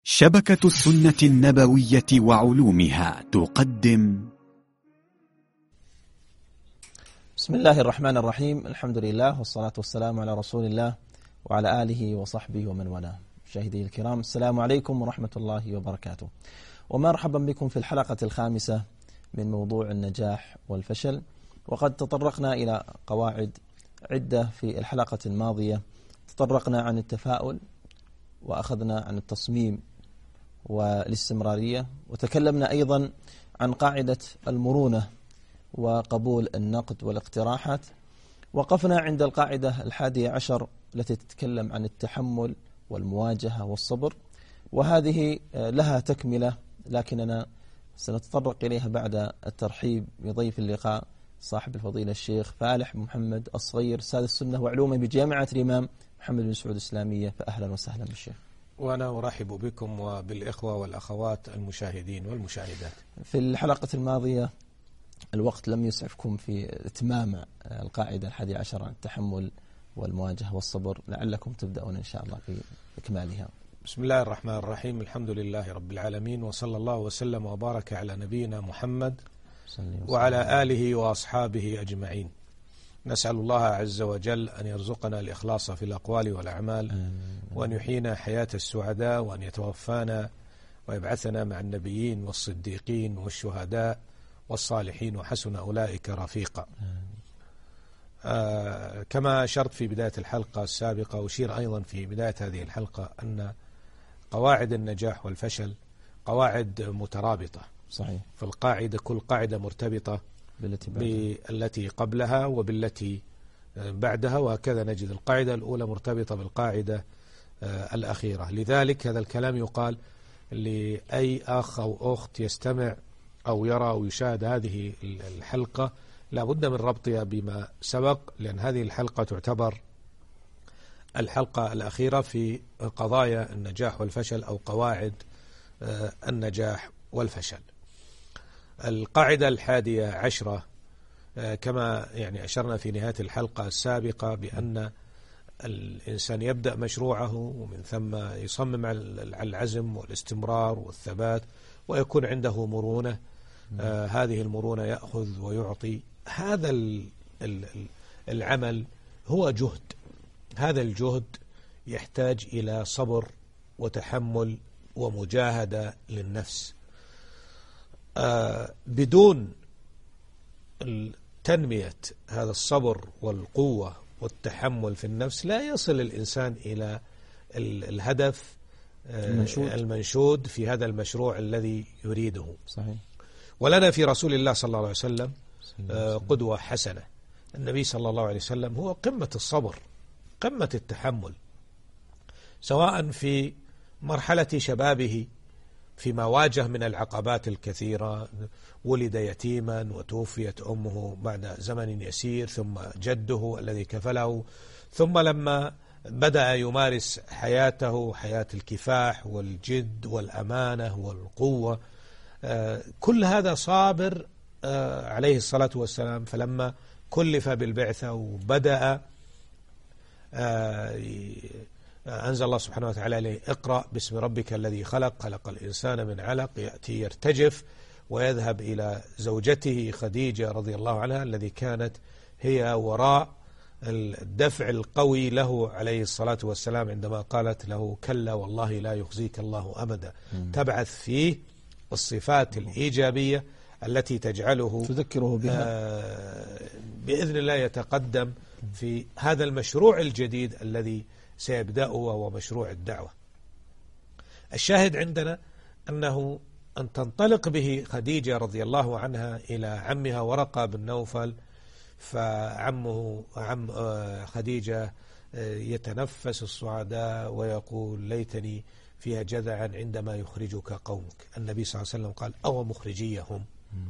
شبكة السنة النبوية وعلومها تقدم. بسم الله الرحمن الرحيم. الحمد لله والصلاة والسلام على رسول الله وعلى آله وصحبه ومن والاه. مشاهدي الكرام، السلام عليكم ورحمة الله وبركاته، ومرحبا بكم في الحلقة الخامسة من موضوع النجاح والفشل. وقد تطرقنا إلى قواعد عدة في الحلقة الماضية. تطرقنا عن التفاؤل، وأخذنا عن التصميم والاستمرارية، وتكلمنا أيضا عن قاعدة المرونة وقبول النقد والاقتراحات. وقفنا عند القاعدة 11 التي تتكلم عن التحمل والمواجهة والصبر، وهذه لها تكملة لكننا سنتطرق إليها بعد الترحيب بضيف اللقاء صاحب الفضيلة الشيخ فالح محمد الصغير، أستاذ السنة وعلومه بجامعة الإمام محمد بن سعود الإسلامية. فأهلا وسهلا بالشيخ. وأنا أرحب بكم وبالإخوة والأخوات المشاهدين والمشاهدات. في الحلقة الماضية الوقت لم يسعفكم في إتمام القاعدة 11 عن التحمل والمواجهة والصبر، لعلكم تبدأون إن شاء الله في إكمالها. بسم الله الرحمن الرحيم. الحمد لله رب العالمين، وصلى الله وسلم وبارك على نبينا محمد وعلى آله وأصحابه أجمعين. نسأل الله عز وجل أن يرزقنا الإخلاص في الأقوال والأعمال، وأن يحيينا حياة السعداء، وأن يتوفانا ويبعثنا مع النبيين والصديقين والشهداء والصالحين، وحسن أولئك رفيقا. كما أشرت في بداية الحلقة السابقة، أشير أيضا في بداية هذه الحلقة أن قواعد النجاح والفشل قواعد مترابطة. صحيح. فالقاعدة كل قاعدة مرتبطة بالتي قبلها وبالتي بعدها، وهكذا نجد القاعدة الأولى مرتبطة بالقاعدة الأخيرة. لذلك هذا الكلام يقال لأي أخ أو أخت يستمع أو يرى أو يشاهد هذه الحلقة لا بد من ربطها بما سبق، لأن هذه الحلقة تعتبر الحلقة الأخيرة في قضايا النجاح والفشل أو قواعد النجاح والفشل. القاعدة 11 كما أشرنا في نهاية الحلقة السابقة بأن الإنسان يبدأ مشروعه، ومن ثم يصمم على العزم والاستمرار والثبات، ويكون عنده مرونة. هذه المرونة يأخذ ويعطي. هذا العمل هو جهد. هذا الجهد يحتاج إلى صبر وتحمل ومجاهدة للنفس. بدون تنمية هذا الصبر والقوة والتحمل في النفس لا يصل الإنسان إلى الهدف المنشود في هذا المشروع الذي يريده. صحيح. ولنا في رسول الله صلى الله عليه وسلم قدوة حسنة. النبي صلى الله عليه وسلم هو قمة الصبر، قمة التحمل، سواء في مرحلة شبابه فيما واجه من العقبات الكثيرة. ولد يتيما وتوفيت أمه بعد زمن يسير، ثم جده الذي كفله، ثم لما بدأ يمارس حياته حياة الكفاح والجد والأمانة والقوة، كل هذا صابر عليه الصلاة والسلام. فلما كلف بالبعثة وبدأ أنزل الله سبحانه وتعالى عليه: اقرأ باسم ربك الذي خلق، خلق الإنسان من علق. يأتي يرتجف ويذهب إلى زوجته خديجة رضي الله عنها، الذي كانت هي وراء الدفع القوي له عليه الصلاة والسلام عندما قالت له: كلا والله لا يخزيك الله أبدا. تبعث فيه الصفات الإيجابية التي تجعله تذكره بها بإذن الله يتقدم في هذا المشروع الجديد الذي سيبدأه، وهو مشروع الدعوة. الشاهد عندنا أنه أن تنطلق به خديجة رضي الله عنها إلى عمها ورقة بن نوفل، فعمه عم خديجة يتنفس الصعداء ويقول: ليتني فيها جذعا عندما يخرجك قومك. النبي صلى الله عليه وسلم قال: أو مخرجيهم.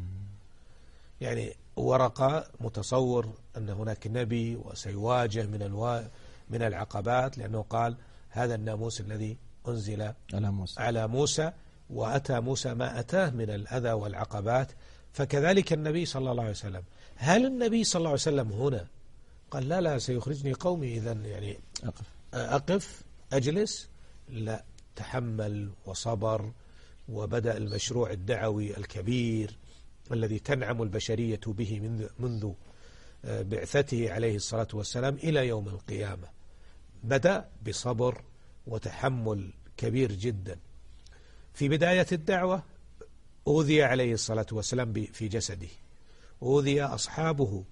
ورقة متصور أن هناك نبي وسيواجه من العقبات، لأنه قال: هذا الناموس الذي أنزل على موسى، وأتى موسى ما أتاه من الأذى والعقبات. فكذلك النبي صلى الله عليه وسلم. هل النبي صلى الله عليه وسلم هنا قال: لا سيخرجني قومي إذن أقف أجلس؟ لا، تحمل وصبر، وبدأ المشروع الدعوي الكبير الذي تنعم البشرية به منذ بعثته عليه الصلاة والسلام إلى يوم القيامة. بدأ بصبر وتحمل كبير جدا. في بداية الدعوة أوذي عليه الصلاة والسلام في جسده، أوذي أصحابه،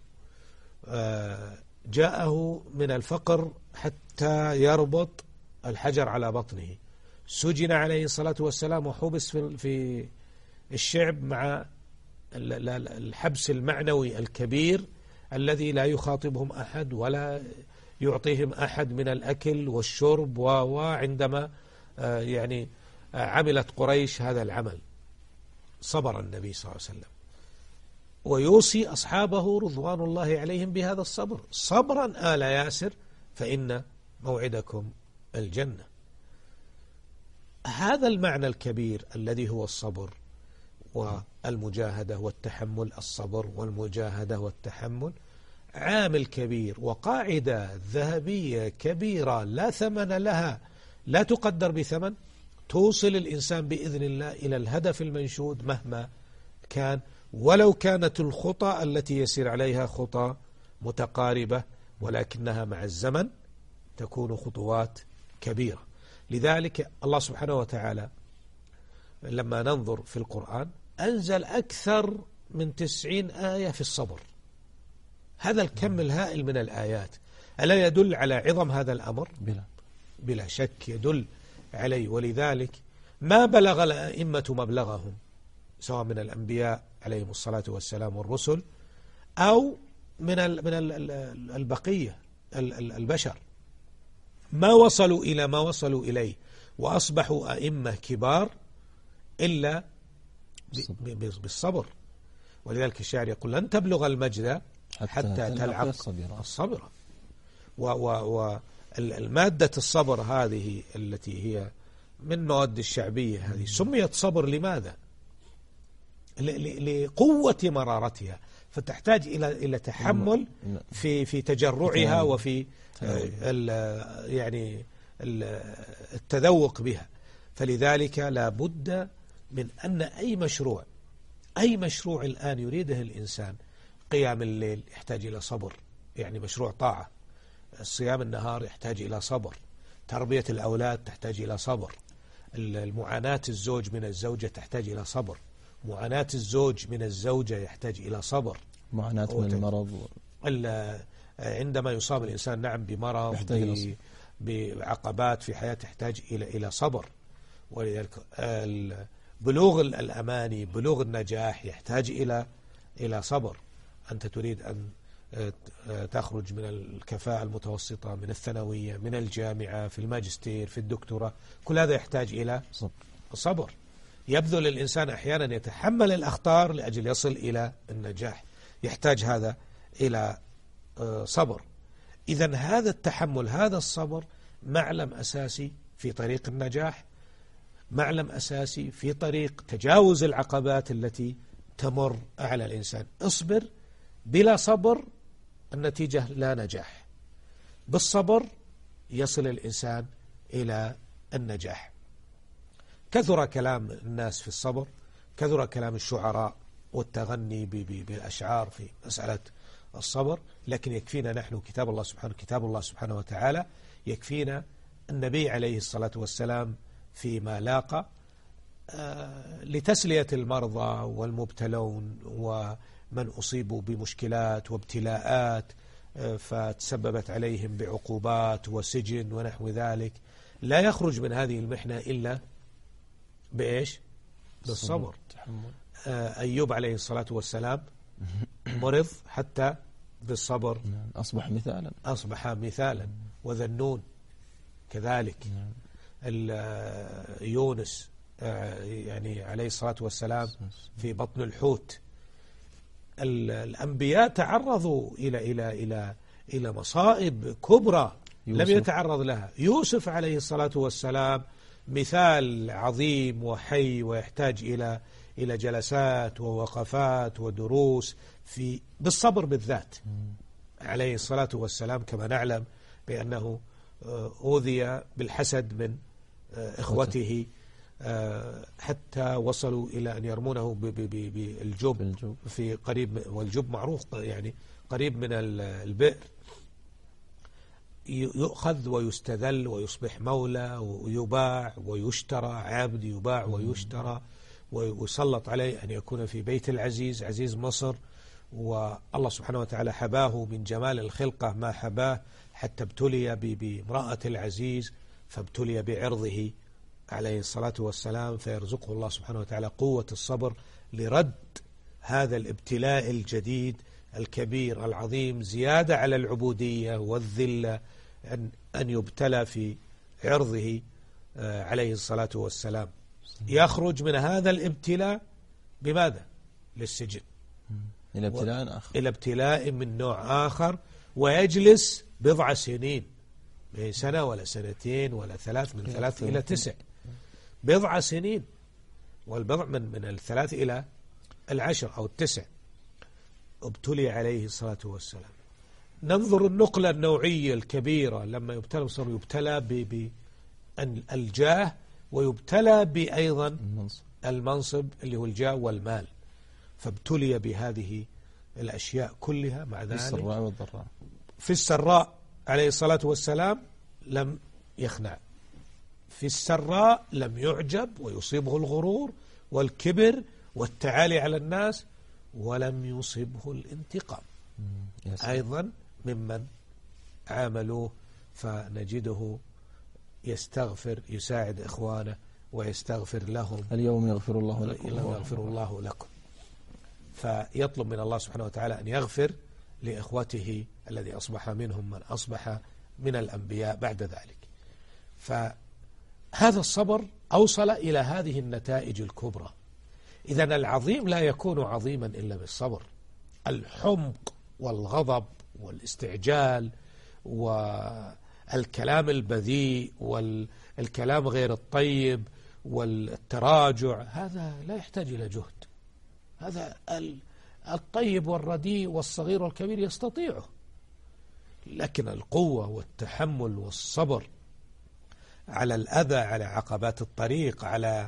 جاءه من الفقر حتى يربط الحجر على بطنه، سجن عليه الصلاة والسلام وحبس في الشعب مع الحبس المعنوي الكبير الذي لا يخاطبهم أحد ولا يعطيهم أحد من الأكل والشرب. وعندما يعني عملت قريش هذا العمل صبر النبي صلى الله عليه وسلم، ويوصي أصحابه رضوان الله عليهم بهذا الصبر: صبرا آل ياسر فإن موعدكم الجنة. هذا المعنى الكبير الذي هو الصبر والمجاهدة والتحمل، الصبر والمجاهدة والتحمل عامل كبير وقاعدة ذهبية كبيرة لا ثمن لها، لا تقدر بثمن، توصل الإنسان بإذن الله إلى الهدف المنشود مهما كان، ولو كانت الخطى التي يسير عليها خطى متقاربة، ولكنها مع الزمن تكون خطوات كبيرة. لذلك الله سبحانه وتعالى لما ننظر في القرآن أنزل أكثر من 90 آية في الصبر. هذا الكم الهائل من الآيات ألا يدل على عظم هذا الأمر؟ بلا شك يدل عليه. ولذلك ما بلغ الأئمة مبلغهم سواء من الأنبياء عليهم الصلاة والسلام والرسل أو من البقية البشر، ما وصلوا إلى ما وصلوا إليه وأصبحوا أئمة كبار إلا بالصبر. ولذلك الشاعر يقول: لن تبلغ المجد حتى تلعق الصبر. والمادة الصبر هذه التي هي من مواد الشعبية هذه سميت صبر لماذا؟ لقوة مرارتها، فتحتاج إلى تحمل في تجرعها وفي يعني التذوق بها. فلذلك لا بد من أن أي مشروع الآن يريده الإنسان، قيام الليل يحتاج إلى صبر، يعني مشروع طاعة، الصيام النهار يحتاج إلى صبر، تربية الأولاد تحتاج إلى صبر، المعاناة الزوج من الزوجة تحتاج إلى صبر، معاناة الزوج من الزوجة يحتاج إلى صبر، معاناة من المرض، عندما يصاب الإنسان نعم بمرض بعقبات في حياته يحتاج إلى صبر. ولذلك بلوغ الأماني، بلوغ النجاح يحتاج إلى صبر. أنت تريد أن تخرج من الكفاءة المتوسطة، من الثانوية، من الجامعة، في الماجستير، في الدكتوراه، كل هذا يحتاج إلى صبر. يبذل الإنسان أحيانا يتحمل الأخطار لأجل يصل إلى النجاح، يحتاج هذا إلى صبر. إذن هذا التحمل، هذا الصبر معلم أساسي في طريق النجاح، معلم أساسي في طريق تجاوز العقبات التي تمر على الإنسان. اصبر، بلا صبر النتيجة لا نجاح، بالصبر يصل الإنسان إلى النجاح. كثر كلام الناس في الصبر، كثر كلام الشعراء والتغني بالأشعار في مسألة الصبر، لكن يكفينا نحن كتاب الله سبحانه وتعالى، يكفينا النبي عليه الصلاة والسلام فيما لاقى لتسلية المرضى والمبتلون ومن أصيبوا بمشكلات وابتلاءات فتسببت عليهم بعقوبات وسجن ونحو ذلك. لا يخرج من هذه المحنة إلا بإيش؟ بالصبر. أيوب عليه الصلاة والسلام مرض حتى بالصبر أصبح مثالا. وذنون كذلك. يونس يعني عليه الصلاة والسلام في بطن الحوت. الأنبياء تعرضوا إلى مصائب كبرى لم يتعرض لها. يوسف عليه الصلاة والسلام مثال عظيم وحي، ويحتاج إلى جلسات ووقفات ودروس بالصبر بالذات عليه الصلاة والسلام. كما نعلم بأنه أوذي بالحسد من إخوته حتى وصلوا إلى أن يرمونه بالجب في قريب، والجب معروف يعني قريب من البئر، يؤخذ ويستذل ويصبح مولى ويباع ويشترى، عبد يباع ويشترى، ويسلط عليه أن يكون في بيت العزيز، عزيز مصر. والله سبحانه وتعالى حباه من جمال الخلقة ما حباه، حتى ابتلي بامرأة العزيز، فابتلي بعرضه عليه الصلاة والسلام، فيرزقه الله سبحانه وتعالى قوة الصبر لرد هذا الابتلاء الجديد الكبير العظيم، زيادة على العبودية والذلة، أن يبتلى في عرضه عليه الصلاة والسلام. يخرج من هذا الابتلاء بماذا؟ للسجن، إلى ابتلاء آخر، إلى ابتلاء من نوع آخر، ويجلس بضع سنين، من سنة ولا سنتين ولا ثلاث، من 3 إلى 9 بضع سنين، والبضع من 3 إلى 10 أو 9 ابتلي عليه الصلاة والسلام. ننظر النقلة النوعية الكبيرة لما يبتلى بالجاه، ويبتلى بأيضا المنصب اللي هو الجاه والمال، فابتلي بهذه الأشياء كلها. مع ذلك في السراء والضراء، في السراء عليه الصلاة والسلام لم يخنع، في السراء لم يعجب ويصيبه الغرور والكبر والتعالي على الناس، ولم يصبه الانتقام. أيضا ممن عاملوه، فنجده يستغفر، يساعد إخوانه ويستغفر لهم. اليوم يغفر الله لكم، فيطلب من الله سبحانه وتعالى أن يغفر لإخوته الذي أصبح منهم من أصبح من الأنبياء بعد ذلك. فهذا الصبر أوصل إلى هذه النتائج الكبرى. إذن العظيم لا يكون عظيما إلا بالصبر. الحمق والغضب والاستعجال والكلام البذيء والكلام غير الطيب والتراجع، هذا لا يحتاج إلى جهد. هذا الطيب والرديء والصغير والكبير يستطيعه، لكن القوة والتحمل والصبر على الأذى، على عقبات الطريق، على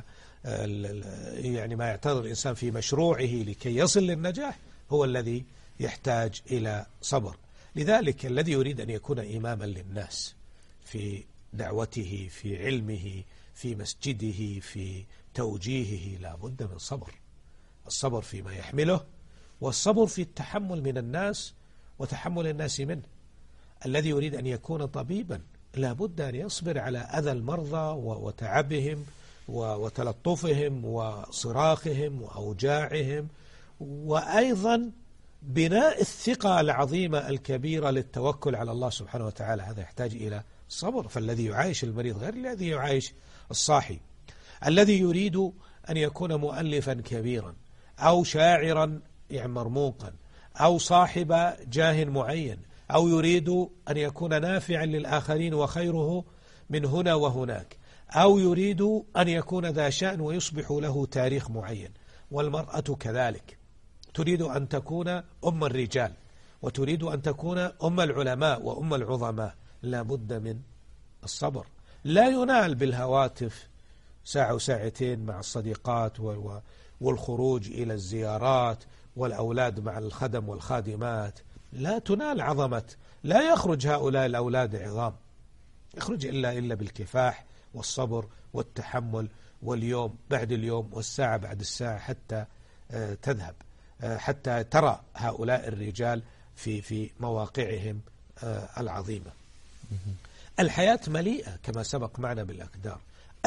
يعني ما يعترض الإنسان في مشروعه لكي يصل للنجاح، هو الذي يحتاج إلى صبر. لذلك الذي يريد أن يكون إماما للناس في دعوته، في علمه، في مسجده، في توجيهه، لا بد من صبر. الصبر فيما يحمله، والصبر في التحمل من الناس وتحمل الناس منه. الذي يريد أن يكون طبيبا لا بد أن يصبر على أذى المرضى وتعبهم وتلطفهم وصراخهم وأوجاعهم، وأيضا بناء الثقة العظيمة الكبيرة للتوكل على الله سبحانه وتعالى. هذا يحتاج إلى صبر. فالذي يعايش المريض غير الذي يعايش الصاحي. الذي يريد أن يكون مؤلفا كبيرا أو شاعرا يعني مرموقا أو صاحب جاه معين، أو يريد أن يكون نافعا للآخرين وخيره من هنا وهناك، أو يريد أن يكون ذا شأن ويصبح له تاريخ معين. والمرأة كذلك تريد أن تكون أم الرجال، وتريد أن تكون أم العلماء وأم العظماء. لا بد من الصبر. لا ينال بالهواتف ساعة وساعتين مع الصديقات والخروج إلى الزيارات والأولاد مع الخدم والخادمات. لا تنال عظمة، لا يخرج هؤلاء الأولاد عظام، يخرج إلا بالكفاح والصبر والتحمل، واليوم بعد اليوم والساعة بعد الساعة، حتى تذهب، حتى ترى هؤلاء الرجال في مواقعهم العظيمة. الحياة مليئة كما سبق معنا بالأقدار.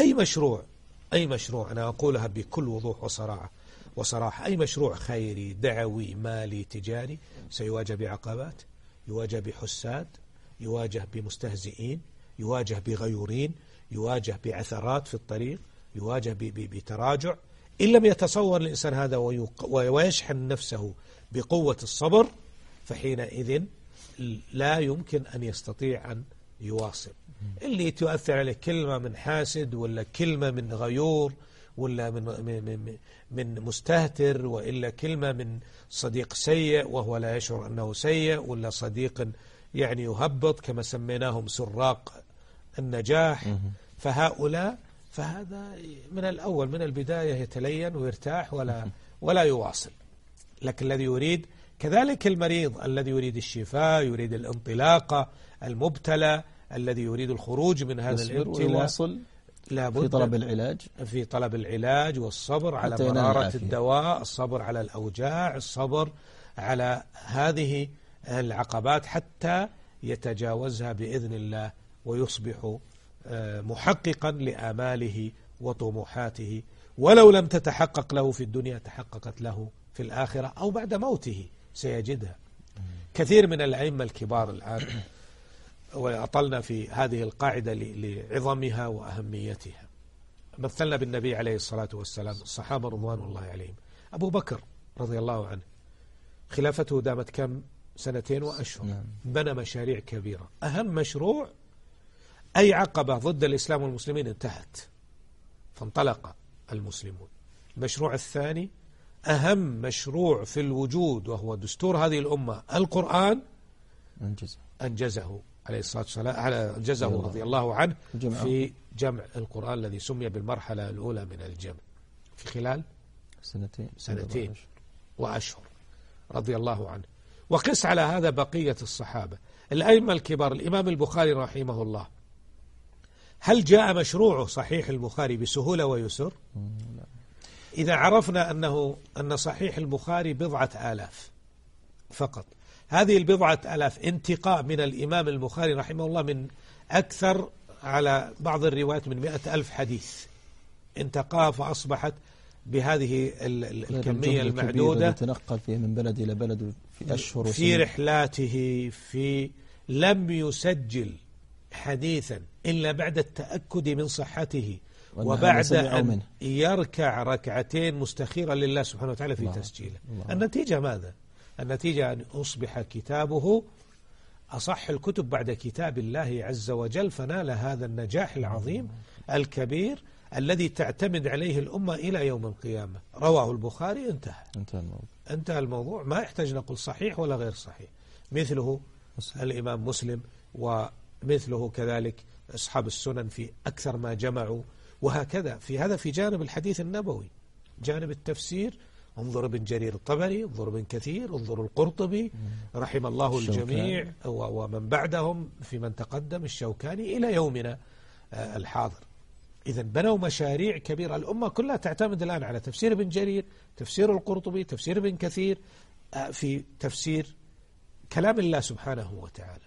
أي مشروع أنا أقولها بكل وضوح وصراحة، أي مشروع خيري دعوي مالي تجاري سيواجه بعقبات، يواجه بحساد، يواجه بمستهزئين، يواجه بغيورين، يواجه بعثرات في الطريق، يواجه بتراجع. إن لم يتصور الإنسان هذا ويشحن نفسه بقوة الصبر، فحينئذ لا يمكن أن يستطيع أن يواصل. اللي تؤثر عليه كلمة من حاسد، ولا كلمة من غيور، ولا من مستهتر، وإلا كلمة من صديق سيء وهو لا يشعر أنه سيء، ولا صديق يعني يهبط كما سميناهم سراق النجاح. فهؤلاء فهذا من الأول من البداية يتلين ويرتاح ولا يواصل. لكن الذي يريد كذلك المريض الذي يريد الشفاء، يريد الانطلاقة، المبتلى الذي يريد الخروج من هذا الابتلاء، ويواصل في طلب العلاج والصبر على مرارة الدواء، الصبر على الأوجاع، الصبر على هذه العقبات حتى يتجاوزها بإذن الله ويصبح محققا لآماله وطموحاته، ولو لم تتحقق له في الدنيا تحققت له في الآخرة أو بعد موته سيجدها. كثير من الأئمة الكبار الآن، وأطلنا في هذه القاعدة لعظمها وأهميتها، مثلنا بالنبي عليه الصلاة والسلام، الصحابة رضوان الله عليهم. أبو بكر رضي الله عنه خلافته دامت كم؟ 2 وأشهر. بنى مشاريع كبيرة. أهم مشروع أي عقبة ضد الإسلام والمسلمين انتهت فانطلق المسلمون. المشروع الثاني أهم مشروع في الوجود وهو دستور هذه الأمة القرآن أنجزه عليه الصلاة والسلام، أنجزه رضي الله عنه في جمع القرآن الذي سمي بالمرحلة الأولى من الجمع في خلال 2 وأشهر رضي الله عنه. وقس على هذا بقية الصحابة الأئمة الكبار. الإمام البخاري رحمه الله، هل جاء مشروعه صحيح البخاري بسهولة ويسر؟ إذا عرفنا أن صحيح البخاري 1000 فقط، هذه 1000 انتقاء من الإمام البخاري رحمه الله من أكثر على بعض الروايات من 100,000 حديث انتقاء، فأصبحت بهذه الكمية المعدودة. تنقل فيه من بلد إلى بلد في أشهر في رحلاته، لم يسجل حديثا إلا بعد التأكد من صحته وبعد أن يركع ركعتين مستخيرا لله سبحانه وتعالى في تسجيله. النتيجة ماذا؟ النتيجة أن أصبح كتابه أصح الكتب بعد كتاب الله عز وجل، فنال هذا النجاح العظيم الكبير الذي تعتمد عليه الأمة إلى يوم القيامة. رواه البخاري، انتهى الموضوع، ما يحتاج نقول صحيح ولا غير صحيح. مثله الإمام مسلم، ومثله كذلك أصحاب السنن في أكثر ما جمعوا، وهكذا في جانب الحديث النبوي. جانب التفسير انظر ابن جرير الطبري، انظر ابن كثير، انظر القرطبي رحم الله الجميع ومن بعدهم في من تقدم، الشوكاني إلى يومنا الحاضر. إذن بنوا مشاريع كبيرة. الأمة كلها تعتمد الآن على تفسير ابن جرير، تفسير القرطبي، تفسير ابن كثير، في تفسير كلام الله سبحانه وتعالى.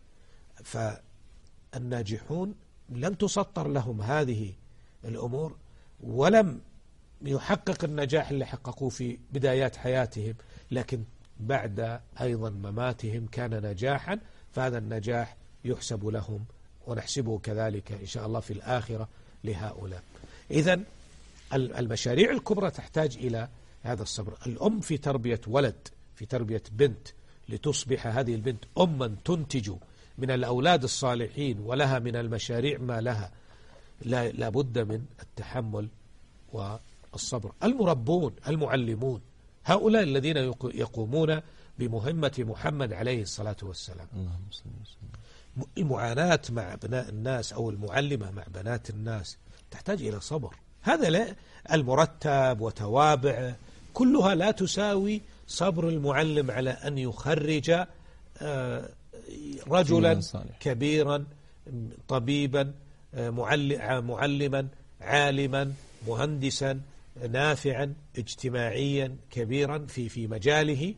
فالناجحون لم تسطر لهم هذه الأمور، ولم يحقق النجاح اللي حققوه في بدايات حياتهم، لكن بعد أيضا مماتهم كان نجاحا، فهذا النجاح يحسب لهم ونحسبه كذلك إن شاء الله في الآخرة لهؤلاء. إذن المشاريع الكبرى تحتاج إلى هذا الصبر. الأم في تربية ولد، في تربية بنت، لتصبح هذه البنت أما تنتج من الأولاد الصالحين ولها من المشاريع ما لها، لا بد من التحمل والصبر. المربون، المعلمون، هؤلاء الذين يقومون بمهمة محمد عليه الصلاة والسلام. المعاناة مع أبناء الناس أو المعلمة مع بنات الناس تحتاج إلى صبر. هذا لا، المرتب وتوابع كلها لا تساوي صبر المعلم على أن يخرج رجلا كبيرا، طبيبا، معلما، عالما، مهندسا، نافعا، اجتماعيا كبيرا في مجاله.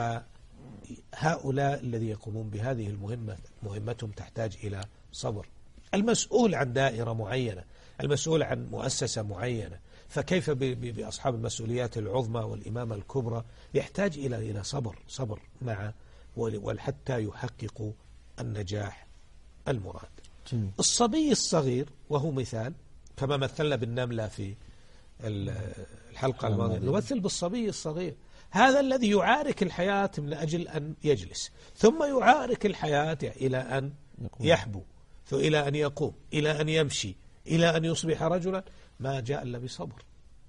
فهؤلاء الذي يقومون بهذه المهمة مهمتهم تحتاج إلى صبر. المسؤول عن دائرة معينة، المسؤول عن مؤسسة معينة، فكيف بأصحاب المسؤوليات العظمى والإمامة الكبرى؟ يحتاج إلى صبر مع وحتى يحققوا النجاح المراد. الصبي الصغير وهو مثال، كما مثلنا بالنملة في الحلقة الماضية، نمثل بالصبي الصغير، هذا الذي يعارك الحياة من أجل أن يجلس، ثم يعارك الحياة إلى أن يحبو، إلى أن يقوم، إلى أن يمشي، إلى أن يصبح رجلا. ما جاء إلا بصبر.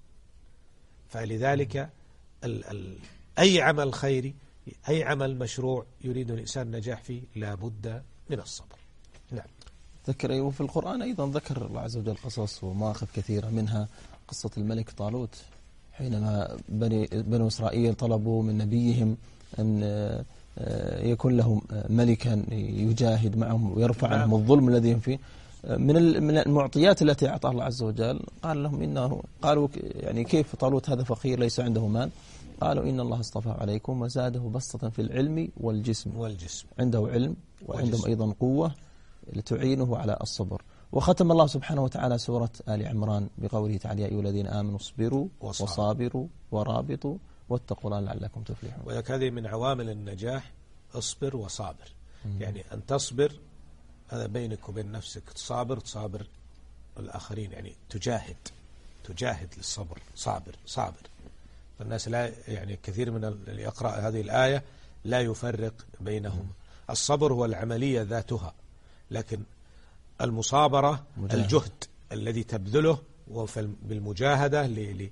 فلذلك أي عمل خيري، أي عمل مشروع يريد الإنسان النجاح فيه لا بد من الصبر. نعم. ذكر وفي القرآن أيضا ذكر الله عز وجل قصص ومواقف كثيرة، منها قصة الملك طالوت حينما بنو إسرائيل طلبوا من نبيهم أن يكون لهم ملكا يجاهد معهم ويرفع عنهم الظلم الذي هم فيه. من المعطيات التي أعطاها الله عز وجل قال لهم إنه، قالوا يعني كيف طالوت هذا فقير ليس عنده مال؟ قالوا إن الله اصطفاه عليكم وزاده بسطة في العلم والجسم. عنده علم وعندهم أيضا قوة لتعينه على الصبر. وختم الله سبحانه وتعالى سورة آل عمران بقوله تعالى: يا أيها الذين آمنوا اصبروا وصابروا ورابطوا واتقوا الله لعلكم تفلحون. وهذه من عوامل النجاح، اصبر وصابر. يعني أن تصبر هذا بينك وبين نفسك، تصابر الآخرين، يعني تجاهد للصبر، صابر. فالناس لا يعني كثير من اللي يقرأ هذه الآية لا يفرق بينهم. الصبر هو العملية ذاتها، لكن المصابرة الجهد الذي تبذله بالمجاهدة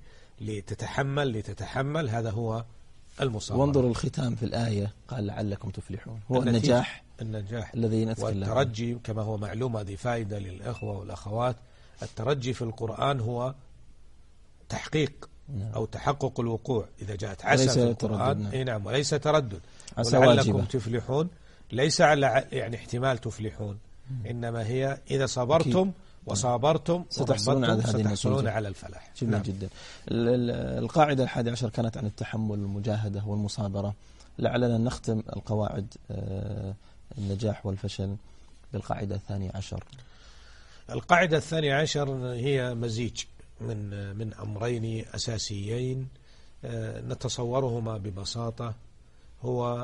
لتتحمل، هذا هو المصابرة. وانظر الختام في الآية قال لعلكم تفلحون، هو النجاح الذي نتكلم. والترجي كما هو معلوم، هذه فائدة للأخوة والأخوات، الترجي في القرآن هو تحقيق أو تحقق الوقوع. إذا جاءت عسى في القرآن نعم، وليس تردد. ولعلكم تفلحون ليس على يعني احتمال تفلحون، إنما هي إذا صبرتم وصابرتم ستحصلون على الفلاح. جميل نعم. جدا. القاعدة 11 كانت عن التحمل والمجاهدة والمصابرة. لعلنا نختم القواعد النجاح والفشل بالقاعدة 12. القاعدة 12 هي مزيج من أمرين أساسيين نتصورهما ببساطة. هو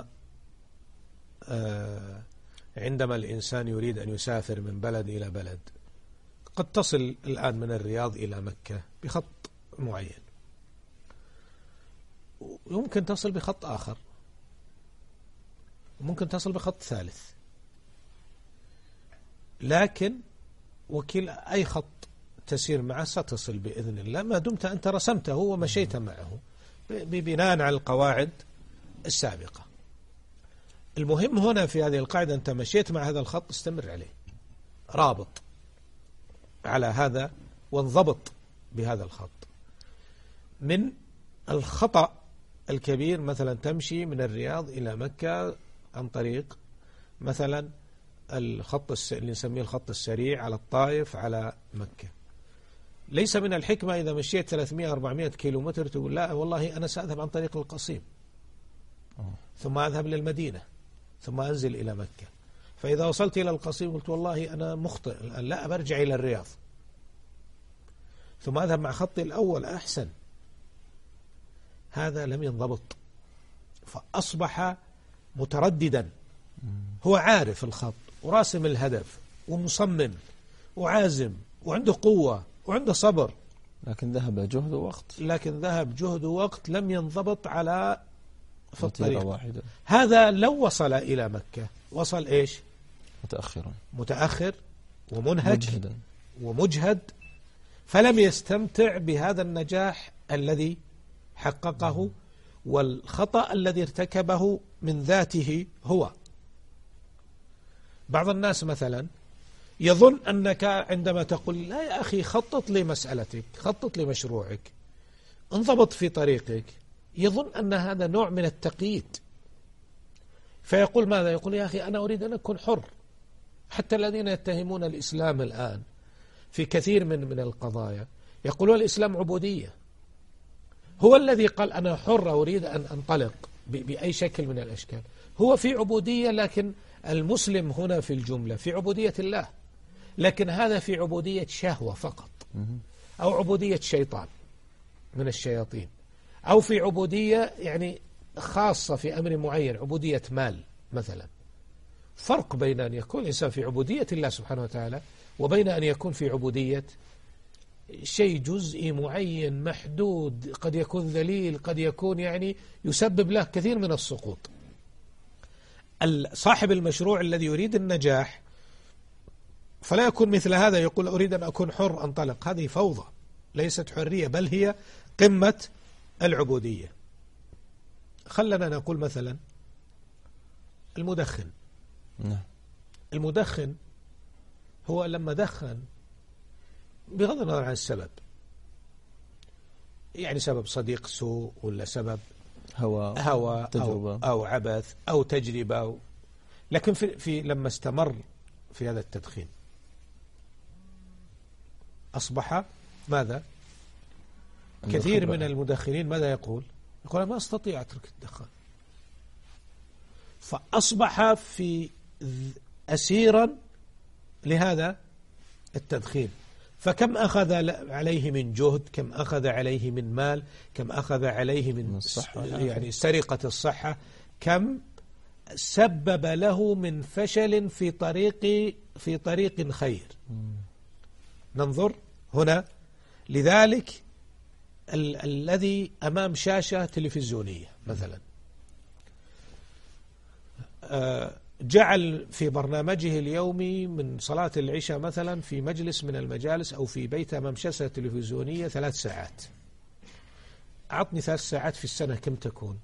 عندما الإنسان يريد أن يسافر من بلد إلى بلد، قد تصل الآن من الرياض إلى مكة بخط معين، يمكن تصل بخط آخر، ممكن تصل بخط ثالث، لكن وكل أي خط تسير معه ستصل بإذن الله ما دمت أنت رسمته ومشيت معه ببناء على القواعد السابقة. المهم هنا في هذه القاعدة أنت مشيت مع هذا الخط، استمر عليه، رابط على هذا وانضبط بهذا الخط. من الخطأ الكبير مثلا تمشي من الرياض إلى مكة عن طريق مثلا الخط اللي نسميه الخط السريع على الطائف على مكة. ليس من الحكمة إذا مشيت 300-400 كيلومتر تقول لا والله أنا سأذهب عن طريق القصيم ثم أذهب للمدينة ثم أنزل إلى مكة. فإذا وصلت إلى القصيم قلت والله أنا مخطئ لا برجع إلى الرياض ثم أذهب مع خطي الأول أحسن. هذا لم ينضبط، فأصبح مترددا. هو عارف الخط وراسم الهدف ومصمم وعازم وعنده قوة وعنده صبر، لكن ذهب جهد ووقت لم ينضبط على في الطريق. هذا لو وصل إلى مكة وصل إيش؟ متأخر ومنهك ومجهد، فلم يستمتع بهذا النجاح الذي حققه، والخطأ الذي ارتكبه من ذاته هو. بعض الناس مثلا يظن أنك عندما تقول لا يا أخي خطط لمسألتك، خطط لمشروعك، انضبط في طريقك، يظن أن هذا نوع من التقييد، فيقول ماذا؟ يقول يا أخي أنا أريد أن أكون حر. حتى الذين يتهمون الإسلام الآن في كثير من القضايا يقولون الإسلام عبودية. هو الذي قال أنا حر أريد أن أنطلق بأي شكل من الأشكال، هو في عبودية، لكن المسلم هنا في الجملة في عبودية الله، لكن هذا في عبودية شهوة فقط، أو عبودية شيطان من الشياطين، أو في عبودية يعني خاصة في أمر معين، عبودية مال مثلا. فرق بين أن يكون الإنسان في عبودية الله سبحانه وتعالى وبين أن يكون في عبودية شيء جزئي معين محدود، قد يكون ذليل، قد يكون يعني يسبب له كثير من السقوط. صاحب المشروع الذي يريد النجاح فلا يكون مثل هذا، يقول أريد أن أكون حر أنطلق. هذه فوضى، ليست حرية، بل هي قمة العبودية. خلنا نقول مثلا المدخن. المدخن هو لما دخن بغض النظر عن السبب، يعني سبب صديق سوء ولا سبب هوى أو عبث أو تجربة لكن في لما استمر في هذا التدخين أصبح ماذا؟ كثير من المدخنين ماذا يقول؟ يقول أنا ما أستطيع أترك الدخان، فأصبح في أسيرا لهذا التدخين. فكم أخذ عليه من جهد، كم أخذ عليه من مال، كم أخذ عليه من يعني سرقة الصحة، كم سبب له من فشل في طريق خير. ننظر هنا، لذلك الذي أمام شاشة تلفزيونية مثلا جعل في برنامجه اليومي من صلاة العشاء مثلا في مجلس من المجالس أو في بيت أمام شاشة تلفزيونية 3 ساعات. أعطني 3 ساعات في السنة كم تكون؟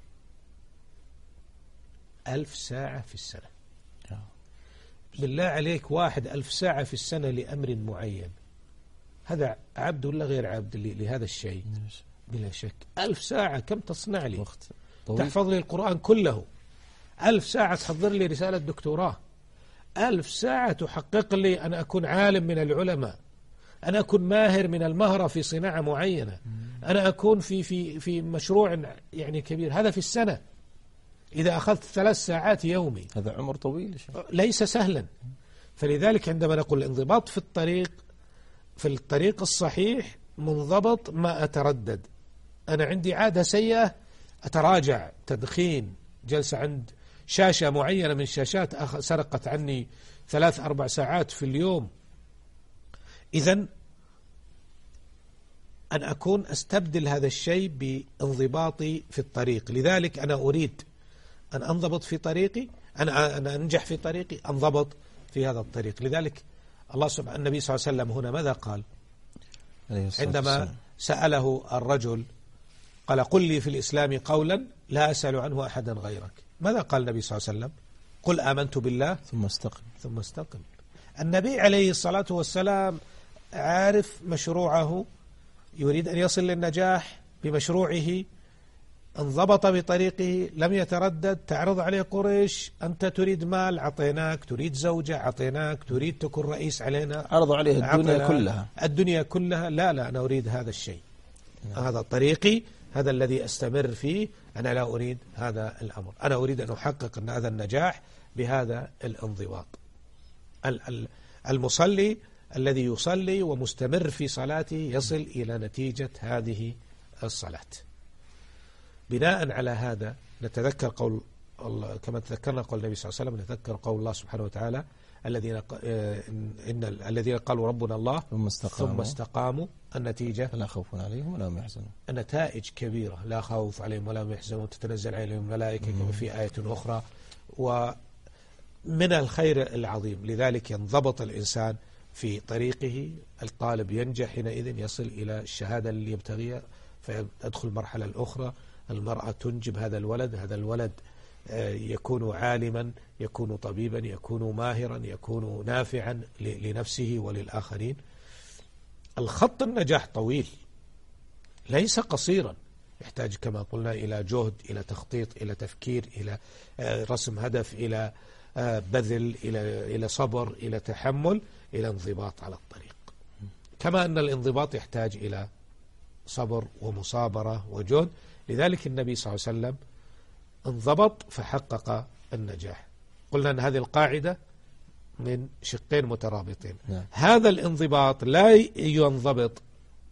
1000 ساعة في السنة. بالله عليك، 1000 ساعة في السنة لأمر معين، هذا عبد ولا غير عبد لهذا الشيء؟ بلا شك. 1000 ساعة كم تصنع لي؟ تحفظ لي القرآن كله، 1000 ساعة تحضر لي رسالة دكتوراه، 1000 ساعة تحقق لي أن أكون عالم من العلماء، أنا أكون ماهر من المهرة في صناعة معينة، أنا أكون في مشروع يعني كبير. هذا في السنة. إذا أخذت 3 ساعات يومي هذا عمر طويل ليس سهلا. فلذلك عندما نقول الانضباط في الطريق الصحيح، منضبط ما أتردد. أنا عندي عادة سيئة أتراجع، تدخين، جلسة عند شاشة معينة من الشاشات سرقت عني 3-4 ساعات في اليوم. إذن أن أكون أستبدل هذا الشيء بانضباطي في الطريق. لذلك أنا أريد أن أنضبط في طريقي، أنا أنجح في طريقي، أنضبط في هذا الطريق. لذلك النبي صلى الله عليه وسلم هنا ماذا قال عندما سأله الرجل؟ قال قل لي في الإسلام قولا لا أسأل عنه أحدا غيرك. ماذا قال النبي صلى الله عليه وسلم؟ قل آمنت بالله ثم استقم. النبي عليه الصلاة والسلام عارف مشروعه، يريد أن يصل للنجاح بمشروعه، انضبط بطريقه، لم يتردد. تعرض عليه قريش أنت تريد مال، عطيناك، تريد زوجة، عطيناك، تريد تكون رئيس علينا، عرضوا عليه الدنيا كلها. لا أنا أريد هذا الشيء، هذا طريقي، هذا الذي أستمر فيه، أنا لا أريد هذا الأمر، أنا أريد أن أحقق هذا النجاح بهذا الانضباط. المصلي الذي يصلي ومستمر في صلاته يصل إلى نتيجة هذه الصلاة. بناء على هذا نتذكر قول الله، كما تذكرنا قول النبي صلى الله عليه وسلم، نتذكر قول الله سبحانه وتعالى الذين قالوا ربنا الله ثم استقاموا النتيجة لا خوف عليهم ولا هم يحزنون. النتائج كبيرة، لا خوف عليهم ولا هم يحزنون، تتنزل عليهم الملائكة كما في آية أخرى، ومن الخير العظيم. لذلك ينضبط الإنسان في طريقه، الطالب ينجح حينئذ، يصل إلى الشهادة اللي يبتغيها فيدخل المرحلة الأخرى. المرأة تنجب هذا الولد يكون عالما، يكون طبيبا، يكون ماهرا، يكون نافعا لنفسه وللآخرين. الخط النجاح طويل ليس قصيرا، يحتاج كما قلنا إلى جهد، إلى تخطيط، إلى تفكير، إلى رسم هدف، إلى بذل، إلى صبر، إلى تحمل، إلى انضباط على الطريق. كما أن الانضباط يحتاج إلى صبر ومصابرة وجهد. لذلك النبي صلى الله عليه وسلم انضبط فحقق النجاح. قلنا أن هذه القاعدة من شقين مترابطين. هذا الانضباط لا ينضبط،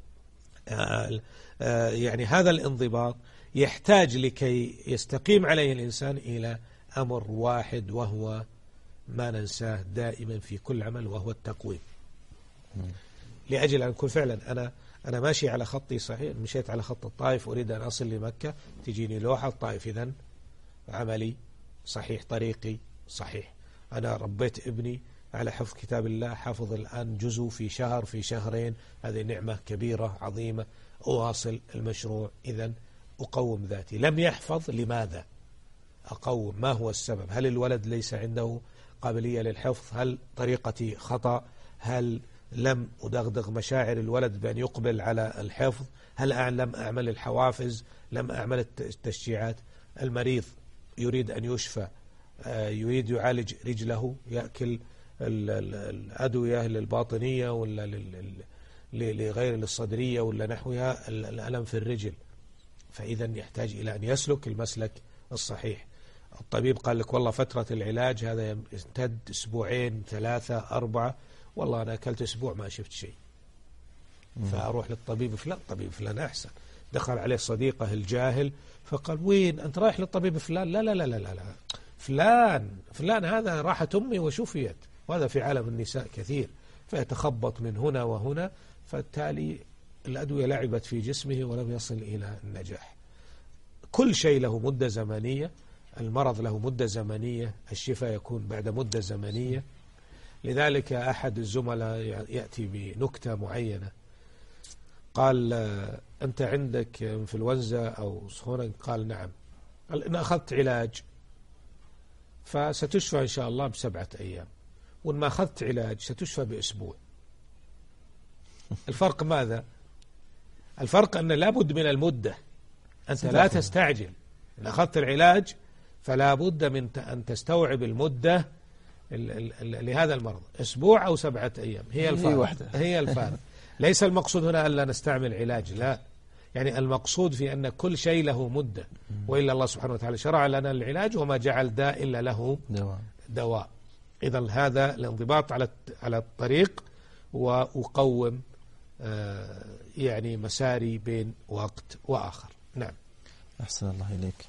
يعني هذا الانضباط يحتاج لكي يستقيم عليه الإنسان إلى أمر واحد، وهو ما ننساه دائما في كل عمل، وهو التقويم. لأجل أن أكون فعلا أنا ماشي على خطي صحيح، مشيت على خط الطائف، أريد أن أصل لمكة، تجيني لوحة الطائف، إذن عملي صحيح، طريقي صحيح. أنا ربيت ابني على حفظ كتاب الله، حافظ الآن جزء في شهر، في شهرين، هذه نعمة كبيرة عظيمة، أواصل المشروع. إذن أقوم ذاتي. لم يحفظ، لماذا أقوم؟ ما هو السبب؟ هل الولد ليس عنده قابلية للحفظ، هل طريقتي خطأ، هل لم أدغدغ مشاعر الولد بأن يقبل على الحفظ، هل لم أعمل الحوافز، لم أعمل التشجيعات. المريض يريد أن يشفى، يريد يعالج رجله، يأكل الأدوية للباطنية ولا لغير الصدرية ولا نحوها، الألم في الرجل، فإذا يحتاج إلى أن يسلك المسلك الصحيح. الطبيب قال لك والله فترة العلاج هذا يمتد 2 3 4، والله أنا أكلت أسبوع ما شفت شيء، فأروح للطبيب فلان. طبيب فلان أحسن. دخل عليه صديقه الجاهل فقال وين أنت رايح للطبيب فلان؟ لا لا لا لا لا، فلان هذا راحت أمي وشفيت. وهذا في عالم النساء كثير، فيتخبط من هنا وهنا، فالتالي الأدوية لعبت في جسمه ولم يصل إلى النجاح. كل شيء له مدة زمنية، المرض له مدة زمنية، الشفاء يكون بعد مدة زمنية. لذلك أحد الزملاء يأتي بنكتة معينة، قال أنت عندك انفلونزا أو سخونة؟ قال نعم. قال إن أخذت علاج فستشفى إن شاء الله ب7 أيام، وإن ما أخذت علاج ستشفى بأسبوع. الفرق ماذا؟ الفرق أن لابد من المدة، أنت لا تستعجل. إن أخذت العلاج فلا بد من أن تستوعب المدة لهذا المرض، أسبوع أو 7 أيام، هي الفارق. ليس المقصود هنا ألا نستعمل علاج، لا، يعني المقصود في أن كل شيء له مدة، وإلا الله سبحانه وتعالى شرع لنا العلاج وما جعل داء إلا له دواء. إذا هذا الانضباط على الطريق، وأقوم يعني مساري بين وقت وآخر. نعم. أحسن الله إليك.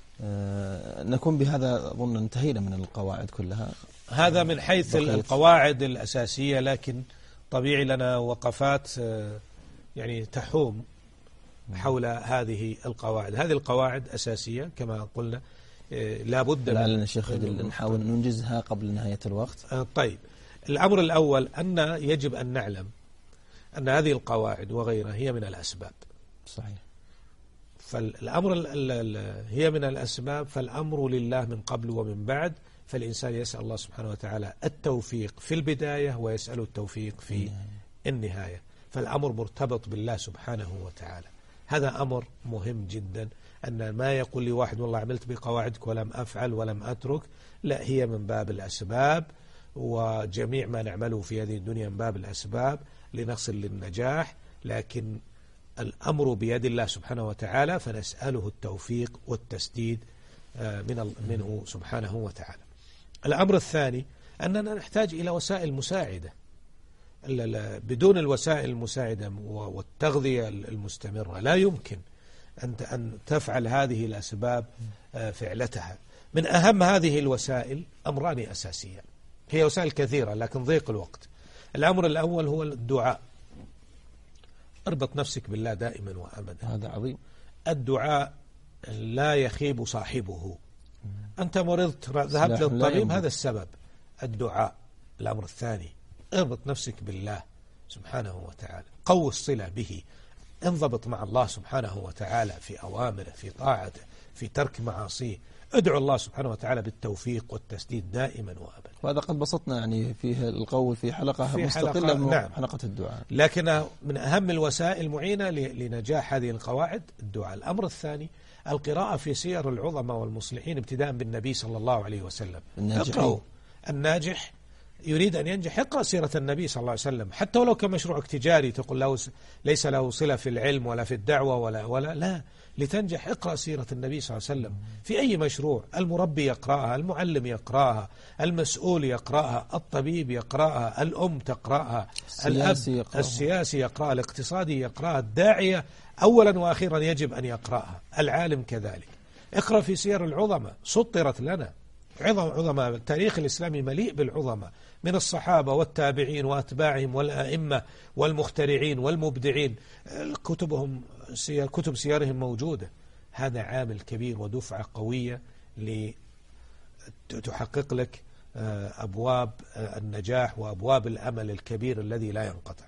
نكون بهذا أظن انتهينا من القواعد كلها. هذا من حيث القواعد الأساسية، لكن طبيعي لنا وقفات يعني تحوم حول هذه القواعد. هذه القواعد أساسية كما قلنا، لا بد لعلنا شيخ نحاول ننجزها قبل نهاية الوقت. طيب، الأمر الأول أن يجب أن نعلم أن هذه القواعد وغيرها هي من الأسباب. صحيح. فالأمر هي من الأسباب، فالأمر لله من قبل ومن بعد، فالإنسان يسأل الله سبحانه وتعالى التوفيق في البداية ويسأله التوفيق في النهاية. فالأمر مرتبط بالله سبحانه وتعالى. هذا أمر مهم جدا، أن ما يقول لي واحد والله عملت بقواعدك ولم أفعل ولم أترك، لا، هي من باب الأسباب، وجميع ما نعمله في هذه الدنيا من باب الأسباب لنصل للنجاح، لكن الأمر بيد الله سبحانه وتعالى، فنسأله التوفيق والتسديد منه سبحانه وتعالى. الأمر الثاني أننا نحتاج إلى وسائل مساعدة. بدون الوسائل المساعدة والتغذية المستمرة لا يمكن أن تفعل هذه الأسباب فعلتها. من أهم هذه الوسائل أمران أساسيان، هي وسائل كثيرة لكن ضيق الوقت. الأمر الأول هو الدعاء. اربط نفسك بالله دائما وأبدا، هذا عظيم. الدعاء لا يخيب صاحبه. أنت مرضت ذهبت للطبيب، هذا السبب، الدعاء. الأمر الثاني اربط نفسك بالله سبحانه وتعالى، قوي الصلة به، انضبط مع الله سبحانه وتعالى في أوامره، في طاعته، في ترك معاصيه. ادعو الله سبحانه وتعالى بالتوفيق والتسديد دائما وأبدا. وهذا قد بسطنا يعني فيه القول في حلقة مستقلة من نعم. حلقة الدعاء. لكن من أهم الوسائل المعينة لنجاح هذه القواعد الدعاء. الأمر الثاني القراءة في سير العظماء والمصلحين ابتداء بالنبي صلى الله عليه وسلم. اقرأوا. الناجح يريد أن ينجح يقرأ سيرة النبي صلى الله عليه وسلم، حتى ولو كان مشروعك تجاري تقول له ليس له صلة في العلم ولا في الدعوة ولا لا، لتنجح اقرأ سيرة النبي صلى الله عليه وسلم في أي مشروع. المربي يقرأها، المعلم يقرأها، المسؤول يقرأها، الطبيب يقرأها، الأم تقرأها، السياسي يقرأها، الاقتصادي يقرأها، الداعية أولا وأخيرا يجب أن يقرأها، العالم كذلك. اقرأ في سير العظماء، سطرت لنا عظماء. التاريخ الإسلامي مليء بالعظماء من الصحابة والتابعين وأتباعهم والأئمة والمخترعين والمبدعين، كتب سيرهم موجودة. هذا عامل كبير ودفعة قوية لتحقق لك أبواب النجاح وأبواب الأمل الكبير الذي لا ينقطع.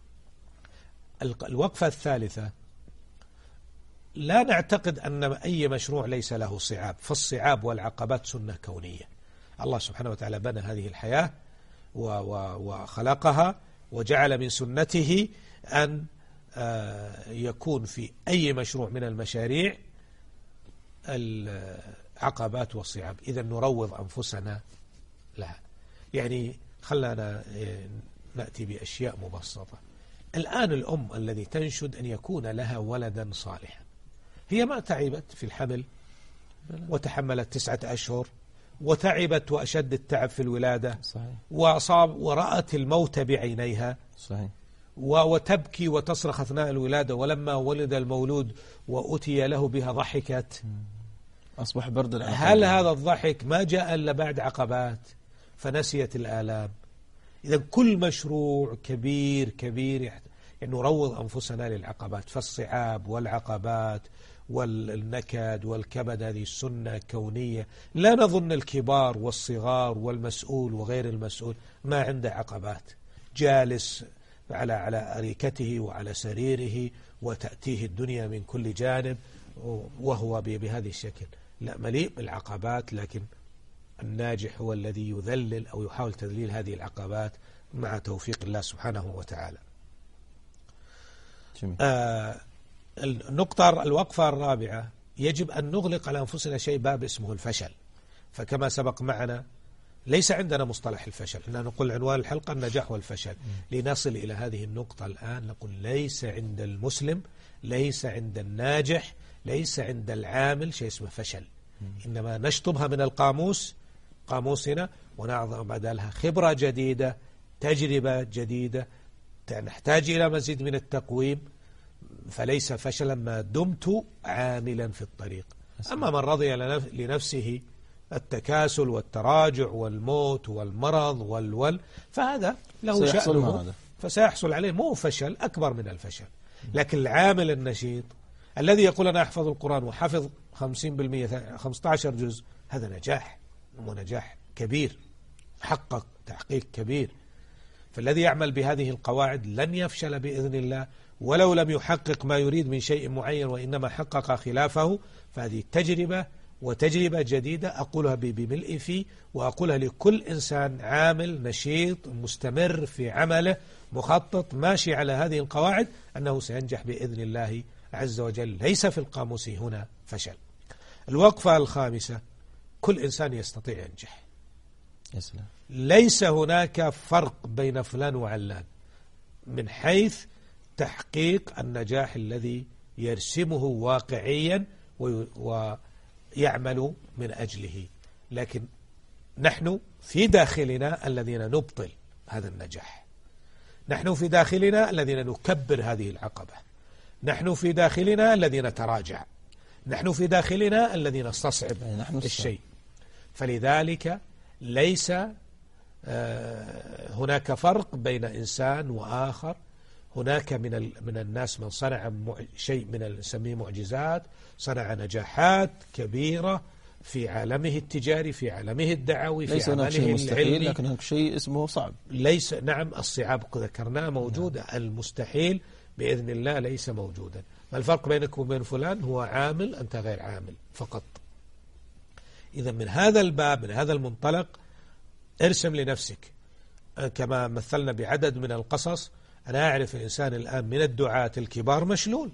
الوقفة الثالثة، لا نعتقد أن أي مشروع ليس له صعاب، فالصعاب والعقبات سنة كونية. الله سبحانه وتعالى بنى هذه الحياة وخلقها، وجعل من سنته أن يكون في أي مشروع من المشاريع العقبات والصعاب، إذا نروض أنفسنا لها. يعني خلنا نأتي بأشياء مبسطة. الآن الأم الذي تنشد أن يكون لها ولدا صالحا، هي ما تعبت في الحمل وتحملت 9 أشهر وتعبت وأشد التعب في الولادة، صحيح. ورأت الموت بعينيها، صحيح. وتبكي وتصرخ أثناء الولادة، ولما ولد المولود وأتي له بها ضحكت. أصبح برد العقبات. هل هذا الضحك ما جاء إلا بعد عقبات فنسيت الآلام؟ إذا كل مشروع كبير يعني نروض أنفسنا للعقبات، فالصعاب والعقبات والنكد والكبد هذه السنة كونية. لا نظن الكبار والصغار والمسؤول وغير المسؤول ما عنده عقبات، جالس على أريكته وعلى سريره وتأتيه الدنيا من كل جانب وهو بهذه الشكل. لا، مليء بالعقبات، لكن الناجح هو الذي يذلل أو يحاول تذليل هذه العقبات مع توفيق الله سبحانه وتعالى. الوقفة الرابعة، يجب أن نغلق على أنفسنا باب اسمه الفشل. فكما سبق معنا ليس عندنا مصطلح الفشل، إننا نقول عنوان الحلقة النجاح والفشل. لنصل إلى هذه النقطة الآن نقول ليس عند المسلم، ليس عند الناجح، ليس عند العامل شيء اسمه فشل. إنما نشطبها من القاموس، قاموسنا، ونعظم بدلها خبرة جديدة، تجربة جديدة، نحتاج إلى مزيد من التقويم. فليس فشلا ما دمت عاملا في الطريق. أما من رضي لنفسه التكاسل والتراجع والموت والمرض فهذا له شأنه، فسيحصل عليه مو فشل، أكبر من الفشل. لكن العامل النشيط الذي يقول أنا أحفظ القرآن وحفظ 50% 15 جزء، هذا نجاح، ونجاح كبير، حقق تحقيق كبير. فالذي يعمل بهذه القواعد لن يفشل بإذن الله، ولو لم يحقق ما يريد من شيء معين وإنما حقق خلافه. فهذه تجربة، وتجربة جديدة أقولها بملء فيه، وأقولها لكل إنسان عامل نشيط مستمر في عمله مخطط ماشي على هذه القواعد، أنه سينجح بإذن الله عز وجل. ليس في القاموس هنا فشل. الوقفة الخامسة، كل إنسان يستطيع ينجح. ليس هناك فرق بين فلان وعلان من حيث تحقيق النجاح الذي يرسمه واقعيا ويعمل من أجله. لكن نحن في داخلنا الذين نبطل هذا النجاح، نحن في داخلنا الذين نكبر هذه العقبة، نحن في داخلنا الذين نتراجع، نحن في داخلنا الذين نستصعب الشيء. فلذلك ليس هناك فرق بين إنسان وآخر. هناك من الناس من صنع شيء من نسميه معجزات، صنع نجاحات كبيرة في عالمه التجاري، في عالمه الدعوي، في عالمه شيء مستحيل، لكن هناك شيء اسمه صعب. ليس، نعم، الصعاب ذكرناه موجودة، المستحيل بإذن الله ليس موجودا. ما الفرق بينك وبين فلان؟ هو عامل، أنت غير عامل فقط. إذا من هذا الباب، من هذا المنطلق، ارسم لنفسك كما مثلنا بعدد من القصص. أنا أعرف الإنسان الآن من الدعاة الكبار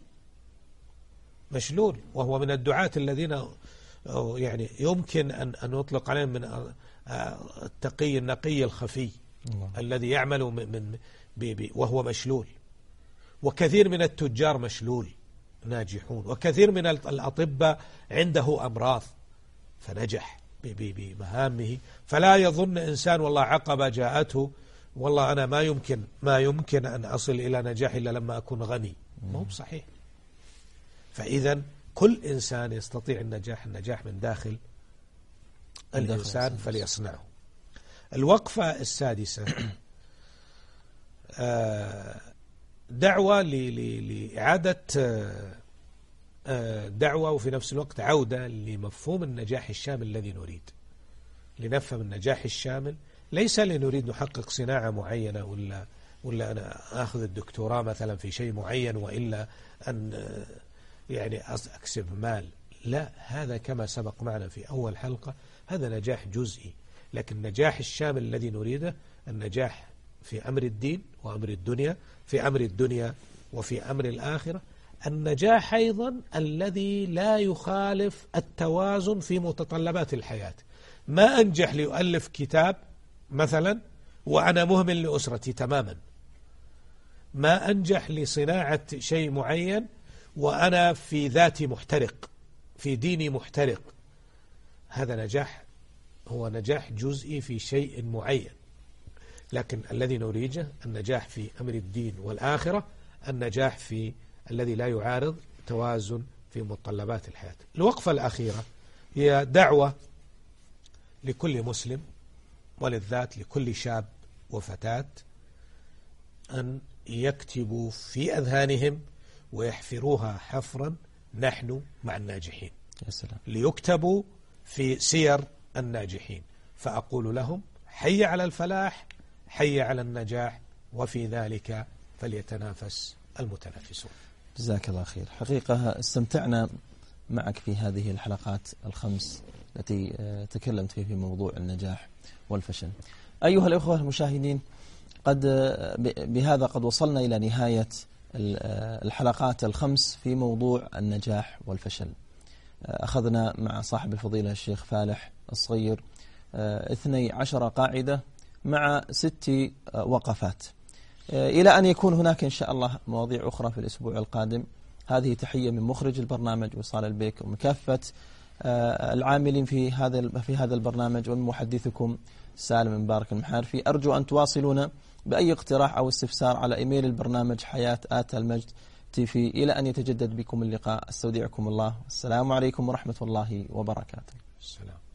مشلول، وهو من الدعاة الذين يعني يمكن أن نطلق عليهم من التقي النقي الخفي الذي يعمل وهو مشلول. وكثير من التجار مشلول ناجحون، وكثير من الأطباء عنده أمراض فنجح بمهامه. فلا يظن إنسان والله عقبة جاءته والله أنا ما يمكن أن أصل إلى نجاح إلا لما أكون غني. ما هو صحيح. فإذا كل إنسان يستطيع النجاح من داخل الإنسان فليصنعه. الوقفة السادسة، دعوة لإعادة دعوة، وفي نفس الوقت عودة لمفهوم النجاح الشامل الذي نريد. لنفهم النجاح الشامل ليس لنريد نحقق صناعة معينة ولا أنا أخذ الدكتوراه مثلا في شيء معين، وإلا أن يعني أكسب مال. لا، هذا كما سبق معنا في أول حلقة، هذا نجاح جزئي. لكن النجاح الشامل الذي نريده النجاح في أمر الدين وأمر الدنيا، في أمر الدنيا وفي أمر الآخرة. النجاح أيضا الذي لا يخالف التوازن في متطلبات الحياة. ما أنجح ليؤلف كتاب مثلا وأنا مهمل لأسرتي تماما، ما أنجح لصناعة شيء معين وأنا في ذاتي محترق، في ديني محترق. هذا نجاح هو نجاح جزئي في شيء معين، لكن الذي نريده النجاح في أمر الدين والآخرة، النجاح في الذي لا يعارض توازن في متطلبات الحياة. الوقفة الأخيرة هي دعوة لكل مسلم وللذات لكل شاب وفتاة أن يكتبوا في أذهانهم ويحفروها حفرا: نحن مع الناجحين. يا سلام. ليكتبوا في سير الناجحين. فأقول لهم: حي على الفلاح، حي على النجاح، وفي ذلك فليتنافس المتنافسون. جزاك الله خير. حقيقة استمتعنا معك في هذه الحلقات الخمس التي تكلمت فيه في موضوع النجاح والفشل. أيها الأخوة المشاهدين، بهذا قد وصلنا إلى نهاية الحلقات الخمس في موضوع النجاح والفشل. أخذنا مع صاحب الفضيلة الشيخ فالح الصغير 12 قاعدة مع 6 وقفات، إلى أن يكون هناك إن شاء الله مواضيع أخرى في الأسبوع القادم. هذه تحية من مخرج البرنامج وصال البيك ومن كافة العاملين في هذا البرنامج، ومن محدثكم سالم مبارك المحارفي. أرجو أن تواصلونا بأي اقتراح أو استفسار على إيميل البرنامج حياة@المجد.tv. إلى أن يتجدد بكم اللقاء، استودعكم الله. السلام عليكم ورحمة الله وبركاته. السلام.